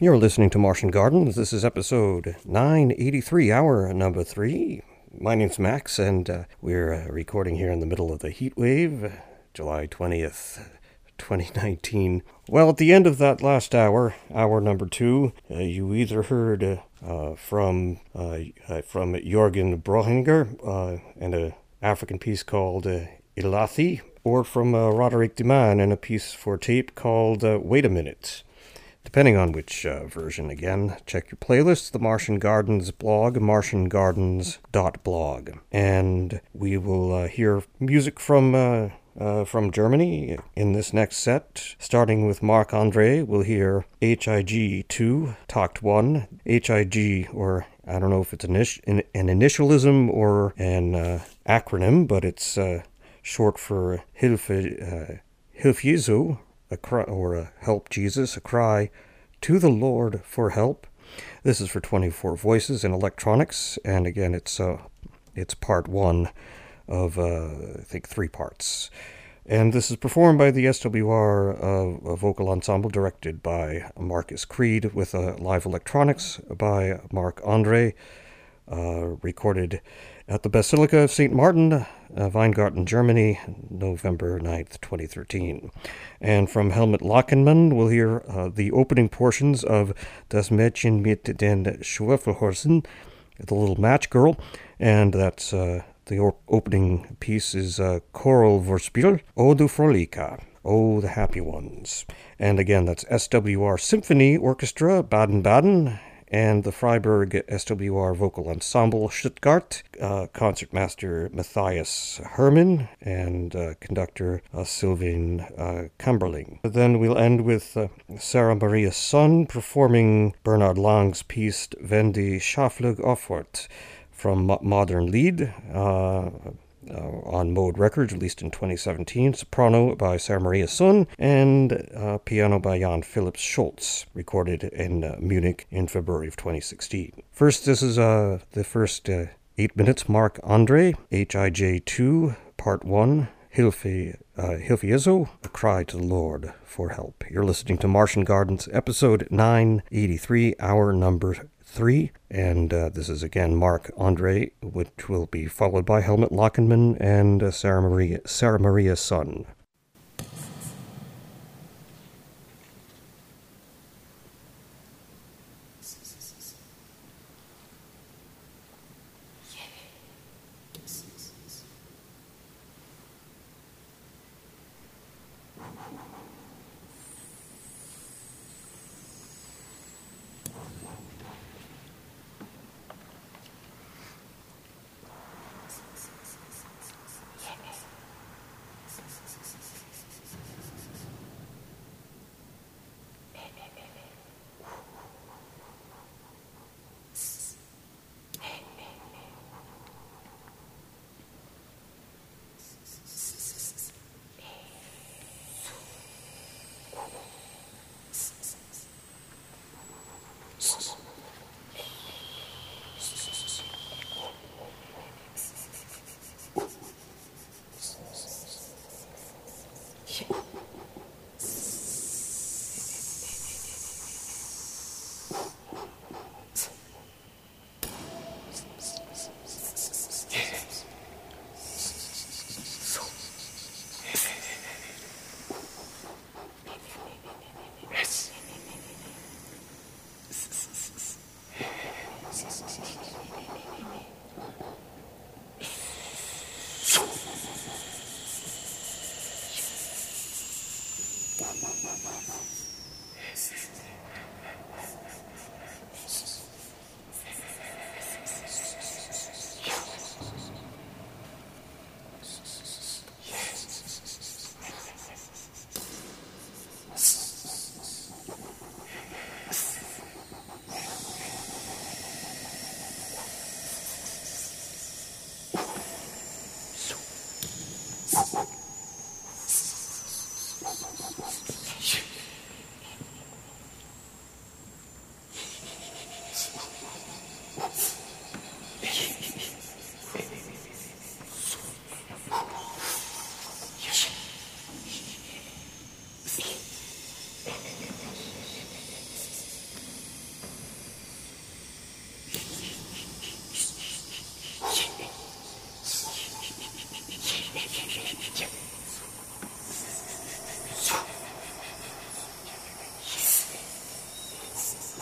You're listening to Martian Gardens. This is episode 983, hour number 3. My name's Max, and we're recording here in the middle of the heat wave, July 20th, 2019. Well, at the end of that last hour, hour number 2, you either heard from Jürgen Brohinger and an African piece called Ilathi, or from Roderick Deman and a piece for tape called Wait a Minute. Depending on which version, again, check your playlist, the Martian Gardens blog, martiangardens.blog. And we will hear music from Germany in this next set. Starting with Marc-André, we'll hear HIG 2, Takt 1. HIG, or I don't know if it's an initialism or an acronym, but it's short for Hilfe Jesu, a cry, or help Jesus, a cry to the Lord for help. This is for 24 Voices and Electronics, and again, it's part 1 of I think 3 parts. And this is performed by the SWR vocal ensemble, directed by Marcus Creed, with live electronics by Marc-André, recorded at the Basilica of St. Martin, Weingarten, Germany, November 9th, 2013. And from Helmut Lachenmann, we'll hear the opening portions of Das Mädchen mit den Schwefelhorsen, the Little Match Girl, and that's the opening piece is Choral Vorspiel, O du Frolica, O the Happy Ones. And again, that's SWR Symphony Orchestra, Baden-Baden, and the Freiburg SWR Vocal Ensemble, Stuttgart, concertmaster Matthias Hermann, and conductor Sylvain Kamberling. Then we'll end with Sarah Maria Son performing Bernard Lang's piece Wenn die Schafflug aufhört, from Modern Lied, on Mode Records, released in 2017, soprano by Sarah Maria Son, and piano by Jan Philips Schultz, recorded in Munich in February of 2016. First, this is the first 8 minutes, Marc-André, HIJ2, Part 1, Hilfe Jesu, a cry to the Lord for help. You're listening to Martian Gardens, episode 983, hour number 3, and this is again Marc-André, which will be followed by Helmut Lachenmann and Sarah Maria Son.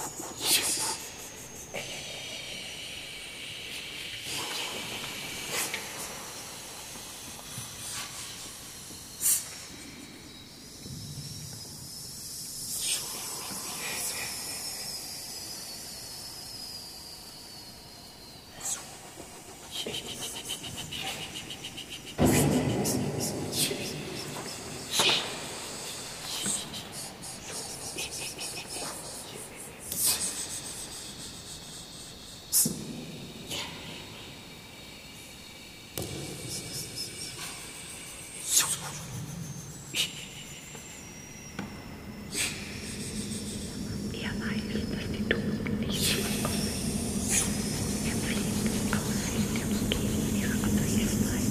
Er weiß, dass die Toten nicht wiederkommen. Er flieht aus in die Umgebung ihrer Abwesenheit.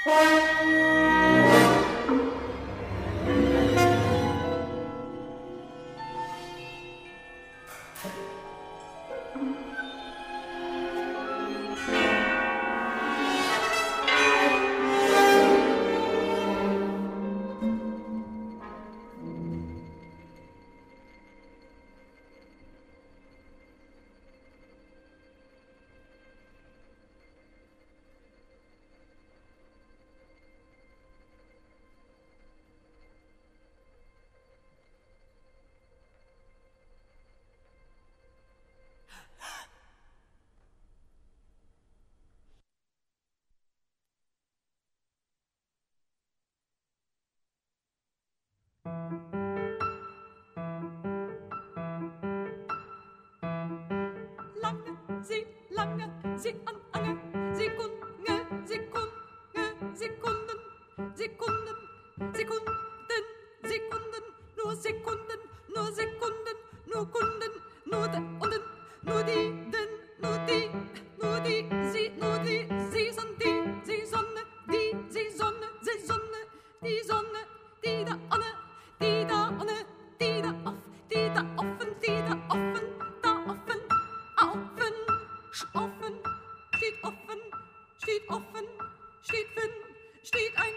Lange, sie an Ange, Sekunde, Sekunde, Sekunden, Sekunden, Sekunden, Sekunden, nur Sekunden, nur Sekunden, nur Kunden, nur de und den, nur die, den, nur die, sie und die, sie Sonne, die Sonne, die Sonne, die da Anne, die da Anne, die da auf, die da offen, die da offen, da offen, offen, offen, steht offen, steht offen, steht fin, steht ein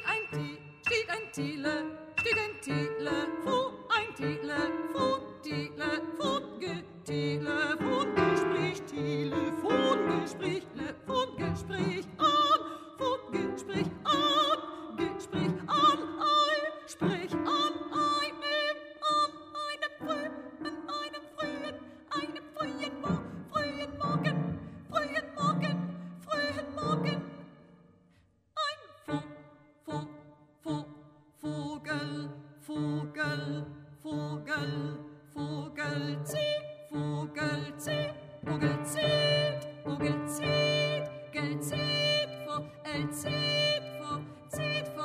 Tiele, steht ein Tiele, fu ein Tiele, fu Gespräch, Telefongespräch, Telefongespräch, Gespräch an, Gespräch an, Sprich an einem frühen Morgen, ein Vogel zieht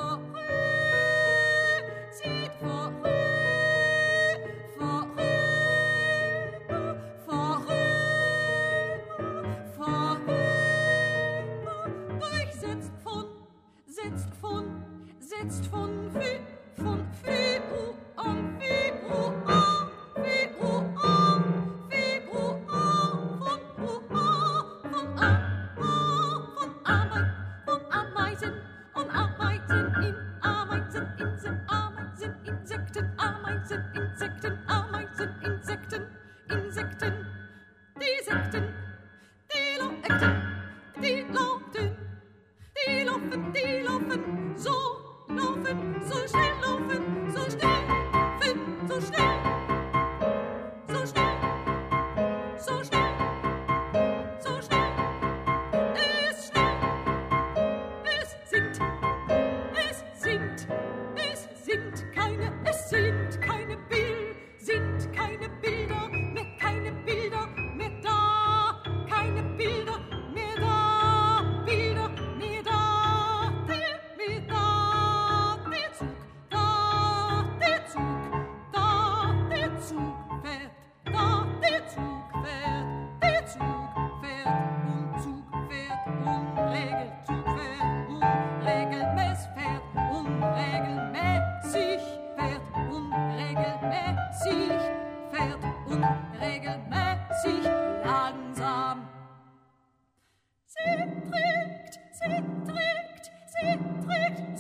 setzt von Februar an Februar, von Ameisen und Ameisen in Ameisen, Insekten, Ameisen, Insekten, die Sekten, die laufen, so schnell laufen, so schnell, so schnell, so schnell, so schnell, so schnell, es schnell, es sind keine Bilder mehr da, keine Bilder mehr da, Bilder mehr da, der Zug fährt, der Zug fährt und regelmäßig langsam. Sie trägt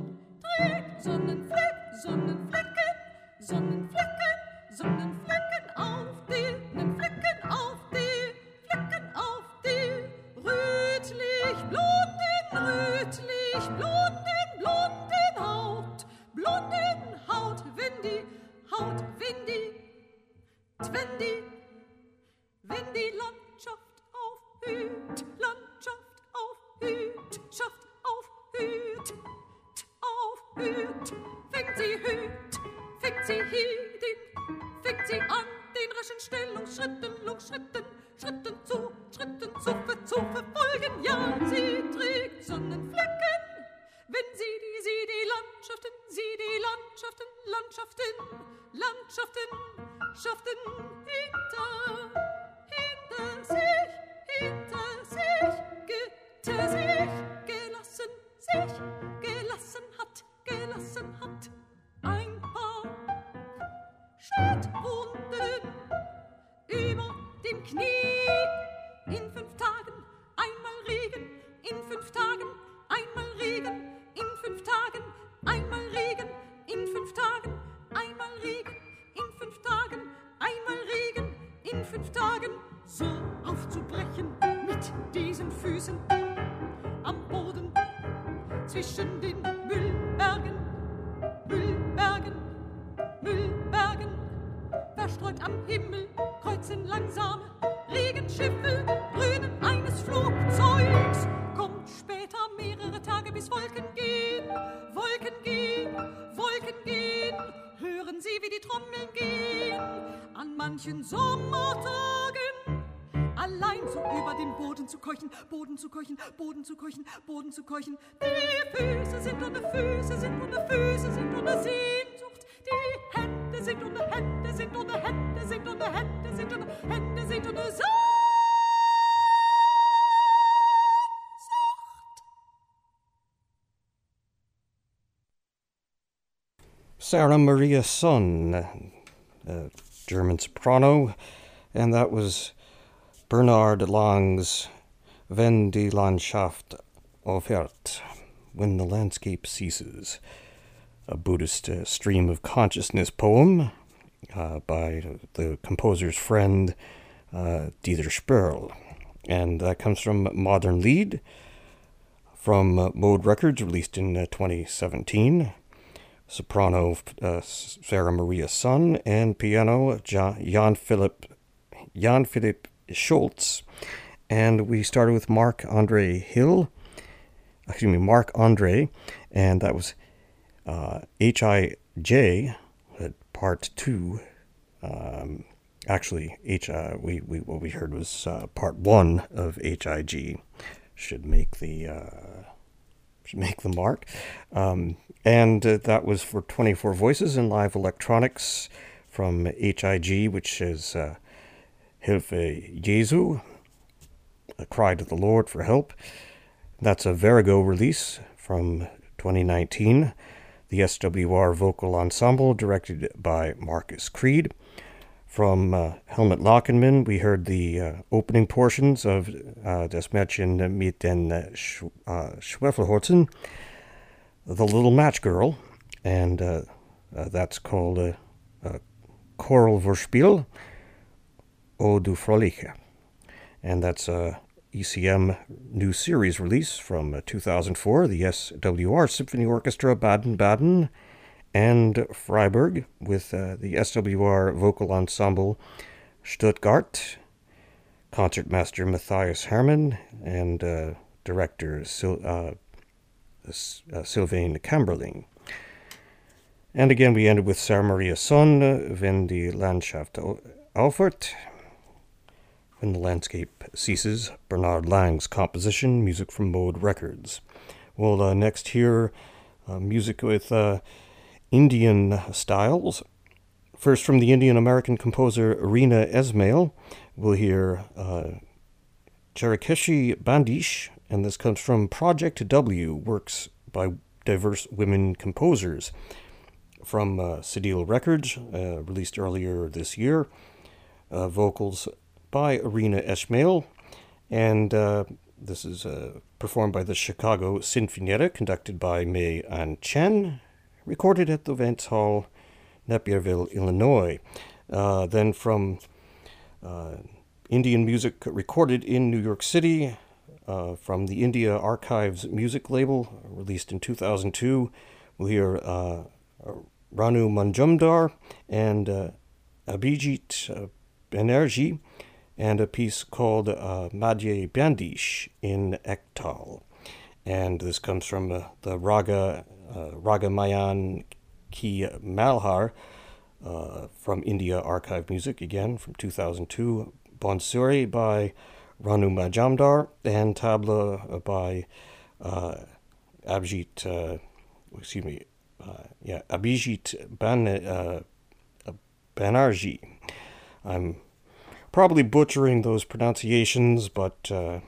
Sonnenflecken auf den Flecken auf die rötlich blonden Haut, wenn die Landschaft aufhüt, fängt sie fängt sie an, den raschen Schritten zu verfolgen. Ja, sie trägt Sonnenflecken, wenn sie die Landschaften hinter sich gelassen, sich zwischen den Müllbergen, Müllbergen, Müllbergen. Verstreut am Himmel kreuzen langsame Regenschiffe, Dröhnen eines Flugzeugs. Kommt später mehrere Tage, bis Wolken gehen, Wolken gehen, Wolken gehen. Hören Sie, wie die Trommeln gehen an manchen Sommertagen. Allein so über den Boden zu keuchen, Boden zu keuchen, Boden zu keuchen, Boden zu keuchen. Die Füße sind ohne Füße, sind ohne Füße, sind ohne Sehnsucht. Die Hände sind ohne Hände, sind ohne Hände, sind ohne Hände, sind ohne Hände, sind ohne Sehnsucht. Sarah Maria Sun, German soprano, and that was Bernhard Lang's Wenn die Landschaft aufhört, When the Landscape Ceases, a Buddhist stream of consciousness poem by the composer's friend Dieter Sperl. And that comes from Modern Lied from Mode Records, released in 2017. Soprano Sarah Maria Sun, and piano Jan Philipp Schultz. And we started with Marc Andre, and that was H.I.J. Part 2. Actually, what we heard was Part 1 of H.I.G. Should make the mark. And that was for 24 Voices and Live Electronics from H.I.G., which is Hilfe Jesu, a cry to the Lord for help. That's a Vertigo release from 2019. The SWR Vocal Ensemble, directed by Marcus Creed. From Helmut Lachenmann, we heard the opening portions of Das Mädchen mit den Schwefelholzen, The Little Match Girl, and that's called Choral Vorspiel, O du Fröhliche. And that's a ECM new series release from 2004, the SWR Symphony Orchestra Baden-Baden and Freiburg, with the SWR Vocal Ensemble Stuttgart, concertmaster Matthias Hermann, and director Sylvain Kamberling. And again, we ended with Sarah Maria Sun, Wenn die Landschaft aufhört, When the Landscape Ceases, Bernhard Lang's composition, music from Mode Records. We'll next hear music with Indian styles. First, from the Indian-American composer Reena Esmail, we'll hear Cherikeshi Bandish, and this comes from Project W, works by diverse women composers. From Cedille Records, released earlier this year, vocals by Reena Esmail, and this is performed by the Chicago Sinfonietta, conducted by May An Chen, recorded at the Vance Hall, Napierville, Illinois. Then from Indian music recorded in New York City, from the India Archives music label, released in 2002, we'll hear Ranu Manjumdar and Abhijit Banerjee, and a piece called Madhye Bandish in Ektal. And this comes from the Raga Mayan Ki Malhar from India Archive Music, again from 2002. Bonsuri by Ranu Majumdar, and Tabla by Abhijit Banerjee. I'm probably butchering those pronunciations, but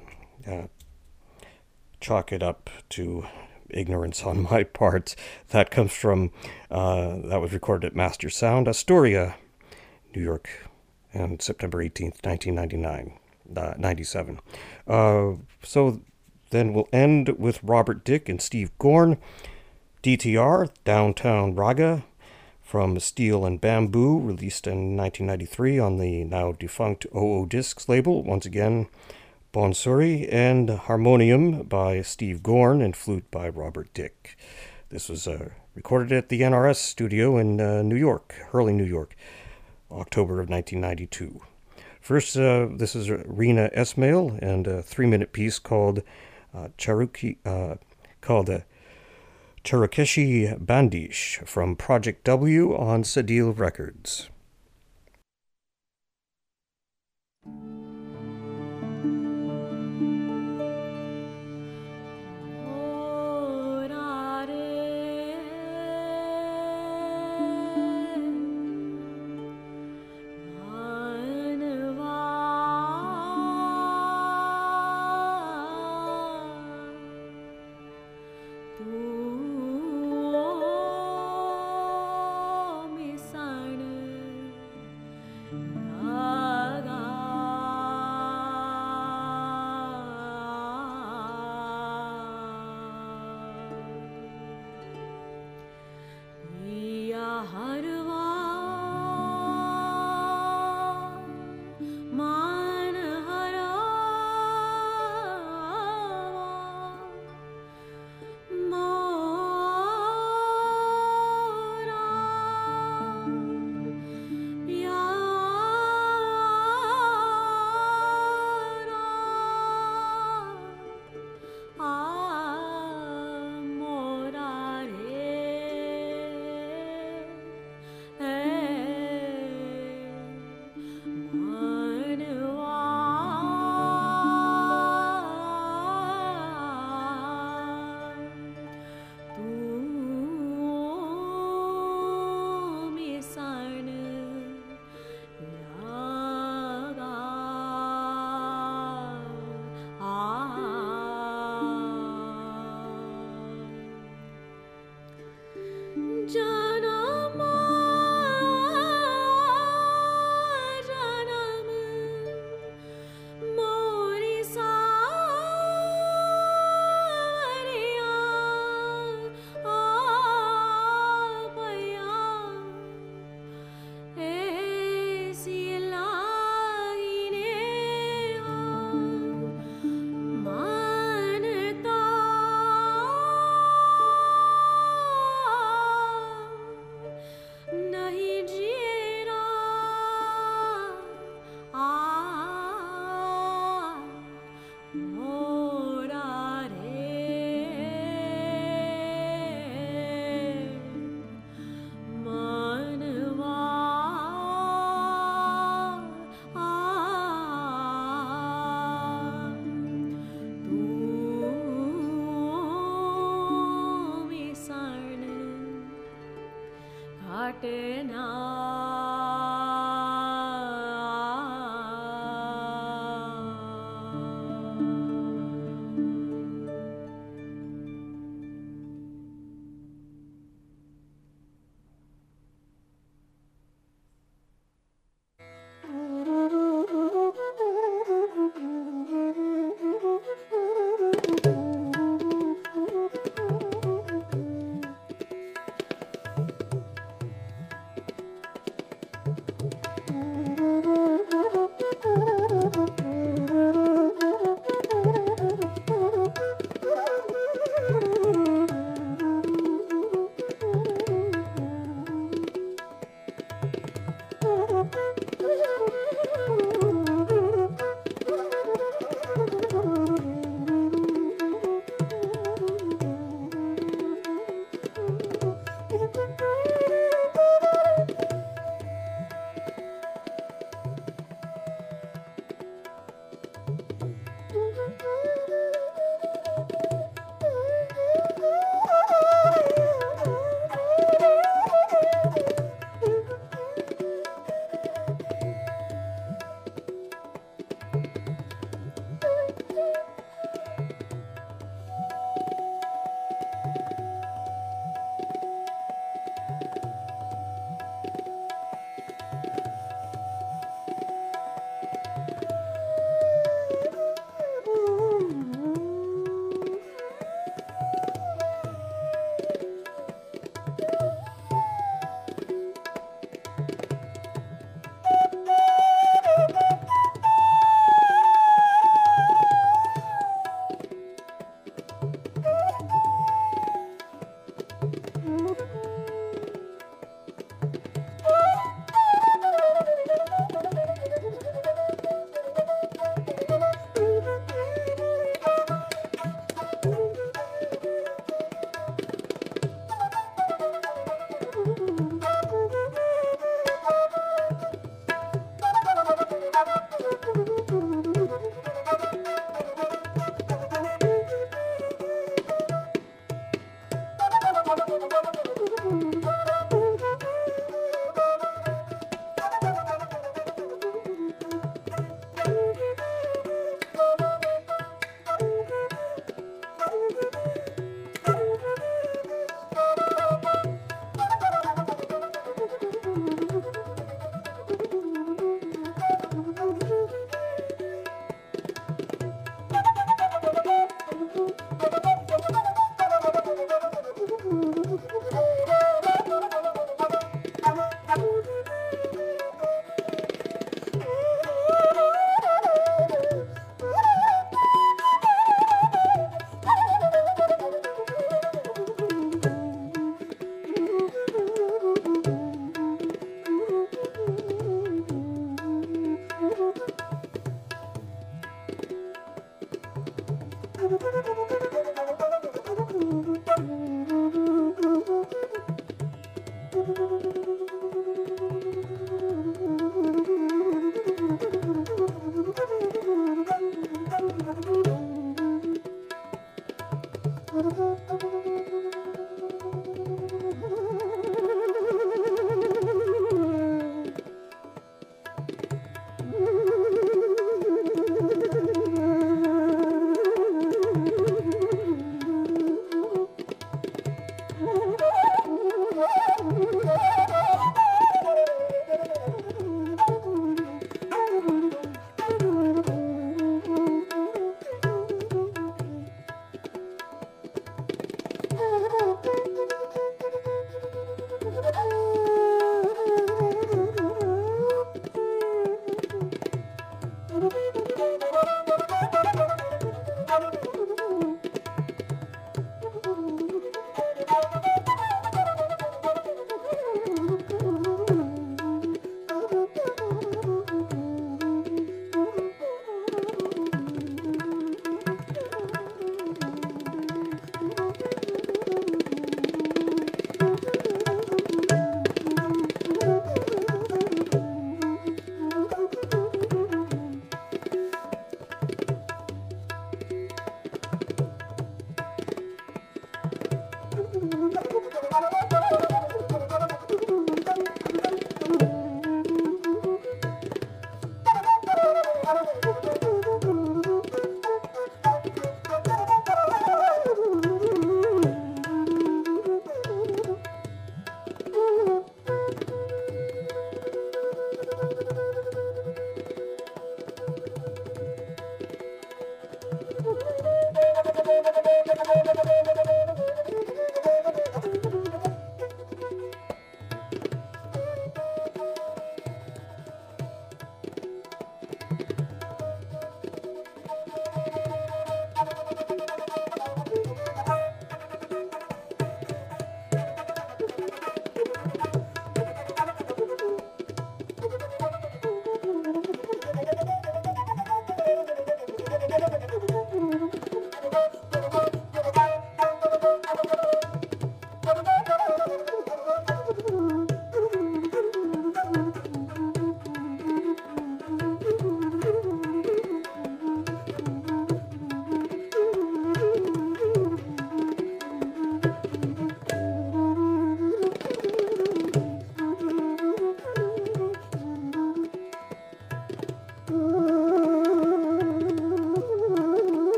chalk it up to ignorance on my part. That comes from, that was recorded at Master Sound, Astoria, New York, on September 18th, 1997. So then we'll end with Robert Dick and Steve Gorn, DTR, Downtown Raga, from Steel and Bamboo, released in 1993 on the now defunct OO Discs label. Once again, Bonsuri, and harmonium by Steve Gorn and flute by Robert Dick. This was recorded at the NRS studio in New York, Hurley, New York, October of 1992. First, this is Rena Esmail and a 3-minute piece called Cherokee, Cherokee Bandish from Project W on Sadil Records.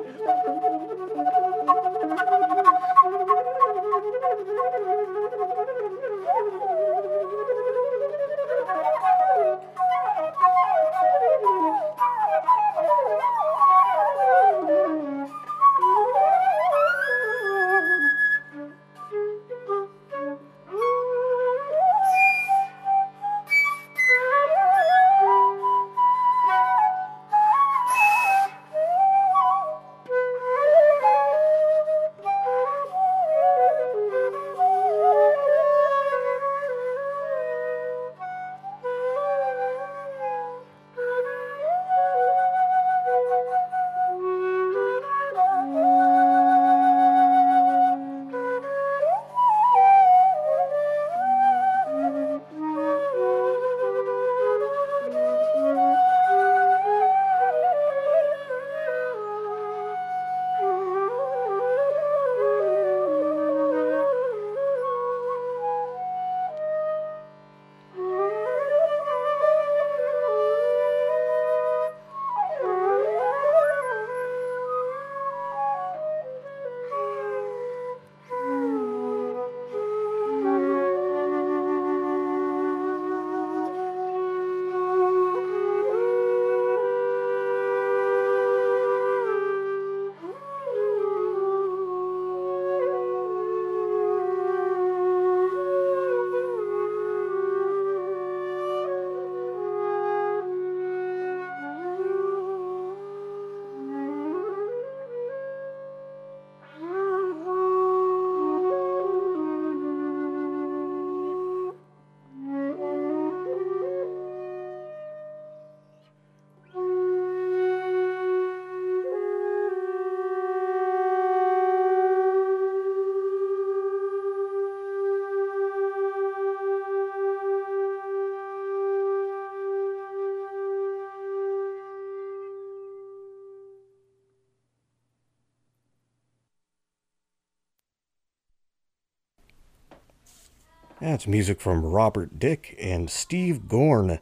That's music from Robert Dick and Steve Gorn,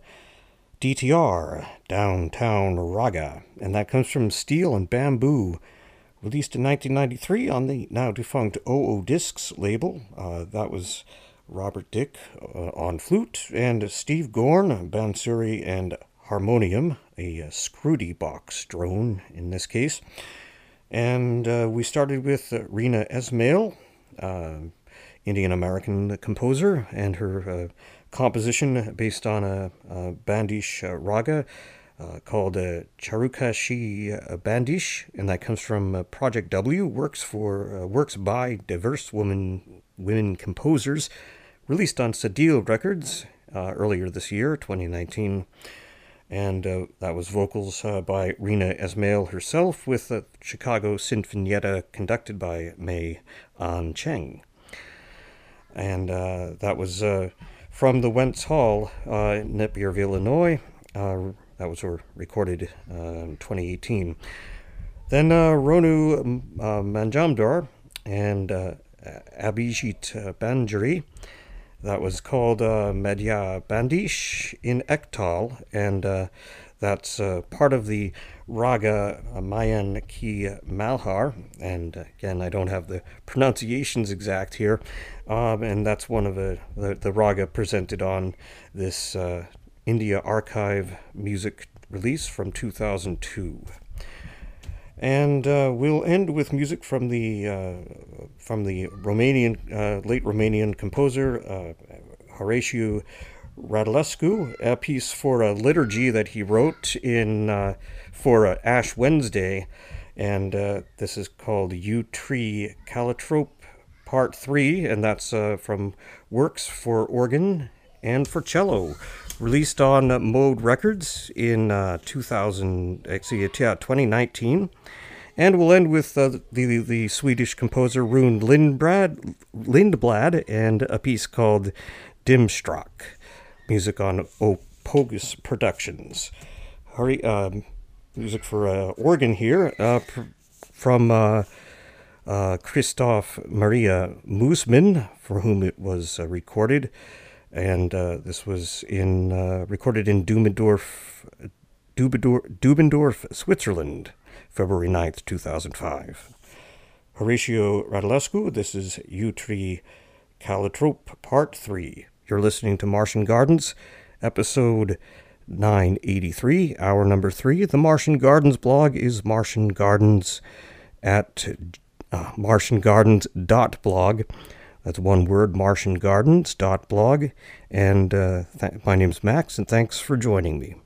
DTR, Downtown Raga. And that comes from Steel and Bamboo, released in 1993 on the now defunct OO Discs label. That was Robert Dick on flute, and Steve Gorn, bansuri and harmonium, a Scruti box drone in this case. And we started with Rena Esmail, Indian-American composer, and her composition based on a Bandish raga called Charukashi Bandish, and that comes from Project W, works by diverse women composers, released on Sadil Records earlier this year, 2019. And that was vocals by Rena Esmail herself, with the Chicago Sinfonietta conducted by Mei An Cheng. And that was from the Wentz Hall in Naperville, Illinois. That was recorded in 2018. Then Ronu Manjamdar and Abhijit Banjari. That was called Madhya Bandish in Ektal, and that's part of the Raga Mayan Ki Malhar. And again, I don't have the pronunciations exact here. And that's one of the raga presented on this India Archive music release from 2002. And we'll end with music from the Romanian late Romanian composer Horatiu Radulescu, a piece for a liturgy that he wrote for Ash Wednesday, and this is called U3 Calatrope Part 3, and that's from Works for Organ and for Cello, released on Mode Records in 2019. And we'll end with the Swedish composer Rune Lindblad and a piece called Dimstrak, music on Opogus Productions. Music for organ here from Christoph Maria Moosman, for whom it was recorded. And this was recorded in Dusseldorf, Dubendorf, Switzerland, February 9th, 2005. Horatio Radulescu, this is Utri Callitrope, Part 3. You're listening to Martian Gardens, episode 983, hour number 3. The Martian Gardens blog is Martian Gardens at martiangardens.blog. That's one word, martiangardens.blog. And my name's Max, and thanks for joining me.